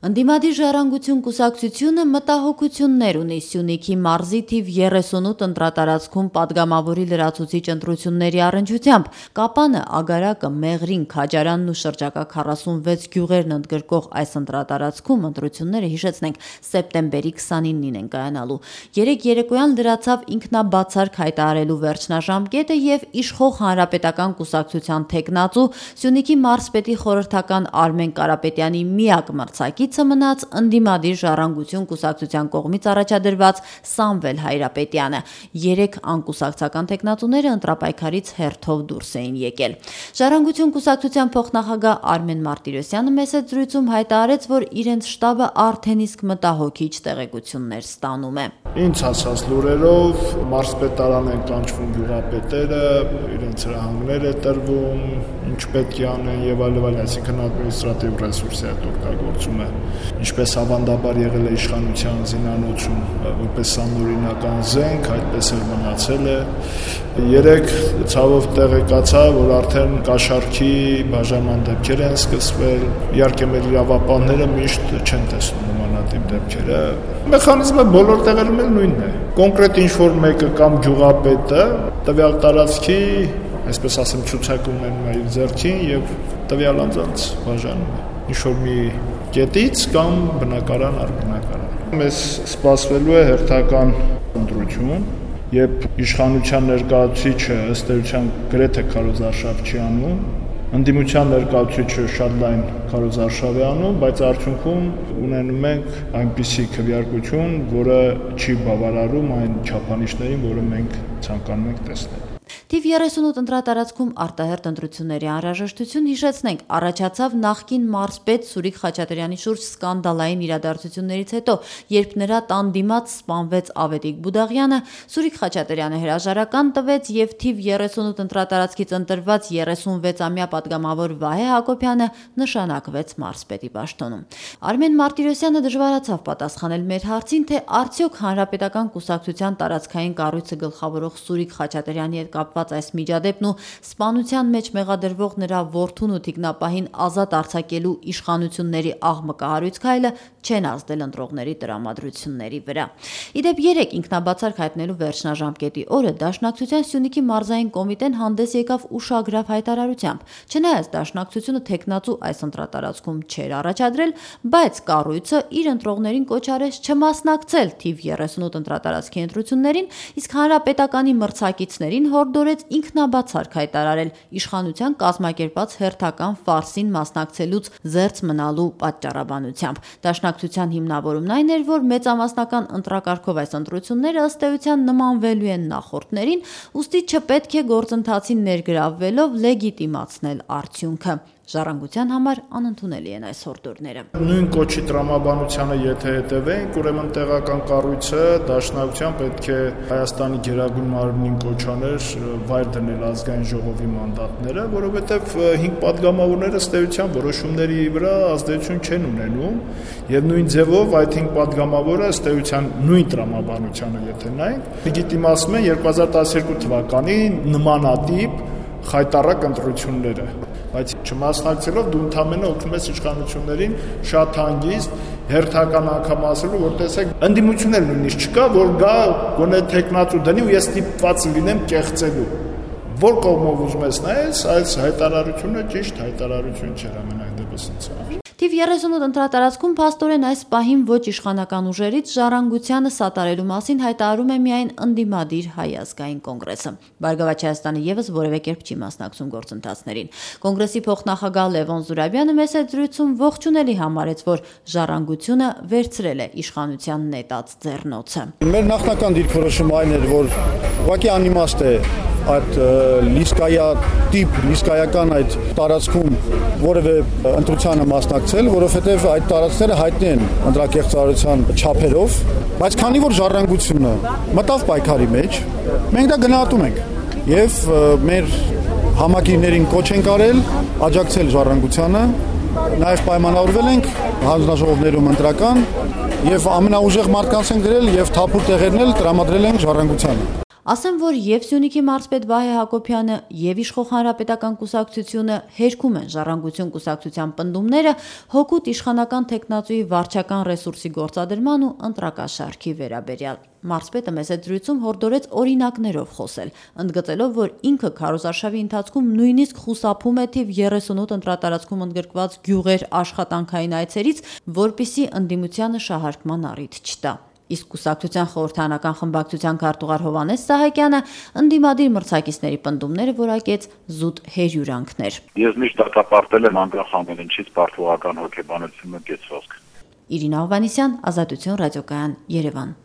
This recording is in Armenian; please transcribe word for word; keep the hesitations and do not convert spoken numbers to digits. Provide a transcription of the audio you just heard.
Ընդդիմադիր ժառանգություն կուսակցությունը մտահոգություններ ունի Սյունիքի մարզի թիվ երեսունութ ընտրատարածքում պատգամավորի լրացուցիչ ընտրությունների առնչությամբ։ Կապանը, Ագարակը, Մեղրին, Քաջարանն ու շրջակա քառասունվեց գյուղերն ընդգրկող այս ընտրատարածքում ընտրությունները, հիշեցնենք, սեպտեմբերի քսանինին են կայանալու։ Երեկ երեկոյան լրացավ ինքնաբացարկ հայտարարելու վերջնաժամկետը եւ իշխող հանրապետական կուսակցության թեկնածու Սյունիքի մարզպետի խորհրդական Արմեն Կարապետյանի միակ մրցակից մնաց ընդդիմադիր ժառանգություն կուսակցության կողմից առաջադրված Սամվել Հայրապետյանը։ Երեք անկուսակցական թեկնածուները ընտրապայքարից հերթով դուրս էին եկել։ Ժառանգություն կուսակցության փոխնախագահ Արմեն Մարտիրոսյանը մեծ զրույցում հայտարարեց, որ իրենց շտաբը արդեն իսկ մտահոգիչ տեղեկություններ ստանում է։ Ինձ հասած լուրերով մարզպետարան են կանչվում գյուղապետերը, իրենց հրահանգներ է տրվում, ինչ պետք է անեն եւ այլն, այսինքն ադմինիստրատիվ ռեսուրսի հետ օգտագործում է։ Ինչպես ավանդաբար եղել է իշխանության զինանոցում, որպես անօրինական զենք, այդպես էլ մնացել է։ Երեք ցավով տեղեկացա, որ արդեն կաշառքի բաժանման դեպքեր են սկսվել։ Իհարկե մեր իրավապահները միշտ չեն տեսնում նմանատիպ դեպքերը։ Մեխանիզմը բոլոր տեղերում էլ նույնն է։ Կոնկրետ ինչ-որ մեկը կամ գյուղապետը տվյալ տարածքի, այսպես ասեմ, ցուցակ ունենում է իր ձեռքին եւ տվյալ անձանց բաժանում է։ Ինչ-որ մի կետից կամ բնակարան առ բնակարան։ Մեզ սպասվելու է հերթական ընտրություն, երբ իշխանության ներկայացուցիչը ըստ էության գրեթե քարոզարշավ չի անում, ընդդիմության ներկայացուցիչը շատ լայն քարոզարշավ է անում, բայց արդյունքում ունենում ենք այնպիսի քվեարկություն, որը չի բավարարում այն չափանիշներին, որը մենք ցանկանում ենք տեսնել։ Թիվ երեսունութ ընտրատարածքում արտահերթ ընտրությունների անհրաժեշտություն, հիշեցնենք, առաջացավ նախկին մարզպետ Սուրիկ Խաչատրյանի շուրջ սկանդալային իրադարձություններից հետո, երբ նրա տան դիմաց սպանվեց Ավետիք Բուդաղյանը, Սուրիկ Խաչատրյանը հրաժարական տվեց եւ թիվ երեսունութ ընտրատարածքից ընտրված երեսունվեցամյա պատգամավոր Վահե Հակոբյանը նշանակվեց մարզպետի պաշտոնում։ Արմեն Մարտիրոսյանը դժվարացավ պատասխանել մեր հարցին, թե արդյոք հանրապետական կուսակցության տարածքային կառույցը գլխավորող Սուրիկ Խաչատրյանի հետ կապված այս միջադեպն ու սպանության մեջ մեղադրվող նրա որդուն ու թիկնապահին ազատ արձակելու իշխանությունների աղմկահարույց քայլը չեն ազդել ընտրողների տրամադրությունների վրա։ Իդեպ երեք ինքնաբացարկ հայտնելու վերջնաժամկետի օրը Դաշնակցության Սյունիքի մարզային կոմիտեն հանդես եկավ ուշագրավ հայտարարությամբ։ Չնայած Դաշնակցությունը թեկնածու այս ընտրատարածքում չէր առաջադրել, բայց կառույցը իր ընտրողներին կոչ արեց չմասնակցել թիվ երեսունութ ընտրատարածքի ընտրություններին, իսկ հանրապետականի մրցակիցներին հորդորեց ինքնաբացարկ հայտարարել իշխանության կազմակերպած հերթական ֆարսին մասնակցելուց զերծ մնալու պատճառաբանությամբ։ Դաշնակցության հիմնավորումն այն էր, որ մեծամասնական ընտրակարգով այս ընտրությունները ըստ էության նմանվելու են նախորդներին, ուստի չպետք է գործընթացին ներգրավվելով լեգիտիմացնել արդյունքը։ Ժառանգության համար անընդունելի են այս հորդորները։ Նույն կոչի տրամաբանությանը եթե հետևենք, ուրեմն տեղական կառույցը Դաշնակցության պետք է Հայաստանի Գերագույն մարմնին կոչ աներ վայր դնել ազգային ժողովի մանդատները, որովհետև հինգ պատգամավորները ըստ էության որոշումների վրա ազդեցություն չեն ունենում, եւ նույն ձևով այդ հինգ պատգամավորը ըստ էության նույն տրամաբանությանը եթե նայենք, լեգիտիմացնում են երկու հազար տասներկու թվականի նմանատիպ խայտառակ ընտրությունները, բայց չմասնակցելով դու ընդամենը օգնում ես իշխանություններին շատ հանգիստ հերթական անգամ ասելու, որ տեսեք, ընդդիմություն էլ նույնիսկ չկա, որ գա գոնե թեկնածու դնի ու ես ստիպված լինեմ կեղծելու։ Որ կողմով ուզում ես նայես, այս հայտարարությունը ճիշտ հայտարարություն չէր ամենայն դեպս ինձ համար։ Թիվ երեսունութ ընտրատարածքում փաստորեն այս պահին ոչ իշխանական ուժերից ժառանգությանը սատարելու մասին հայտարարում է միայն ընդդիմադիր Հայ ազգային կոնգրեսը։ Բարգավաճ Հայաստանը եւս որևէ կերպ չի մասնակցում գործընթացներին։ Կոնգրեսի փոխնախագահ Լևոն Զուրաբյանը մեծ զրույցում ողջունելի համարեց, որ ժառանգությունը վերցրել է իշխանության նետած ձեռնոցը։ Մեր նախնական դիրքորոշումը այն էր, որ ուղղակի անիմաստ է այդ լիսկայա տիպ լիսկայական այդ տարածքում որևէ ընտրությանը մասնակցել, որովհետև այդ տարածքները հայտնի են ընտրակեղծարարության չափերով, բայց քանի որ ժառանգությունը մտավ պայքարի մեջ, մենք դա գնահատում ենք եւ մեր համակիրներին կոչ ենք արել աջակցել ժառանգությանը, նաեւ պայմանավորվել ենք հանձնաժողովներում ընտրական եւ ամենաուժեղ մարդկանց են գրել եւ թափուր տեղերն էլ տրամադրել ենք ժառանգությանը։ Ասեմ, որ եւ Սյունիքի մարզպետ Վահե Հակոբյանը եւ Իշխող հանրապետական կուսակցությունը հերքում են Ժառանգություն կուսակցության պնդումները հօգուտ իշխանական տեխնացուի վարչական ռեսուրսի գործադրման ու ընտրակաշարքի վերաբերյալ։ Մարզպետը մեծ դրույթում հորդորեց օրինակներով խոսել, ընդգծելով, որ ինքը քարոզարշավի ընթացքում նույնիսկ խուսափում է թիվ երեսունութ ընտրատարածքում ընդգրկված գյուղեր աշխատանքային այցերից, որպիսի ընդդիմությանը շահարկման առիթ չտա։ Իսկ կուսակցության խորհրդարանական խմբակցության քարտուղար Հովհաննես Սահակյանը ընդդիմադիր մրցակիցների պնդումները որակեց զուտ հերյուրանքներ։ Ես միշտ դատապարտել եմ անկախ ամեն ինչից պարտուղական հոգեբանությունը կեցվածք։ Իրինա Հովհաննիսյան, Ազատություն ռադիոկայան, Երևան։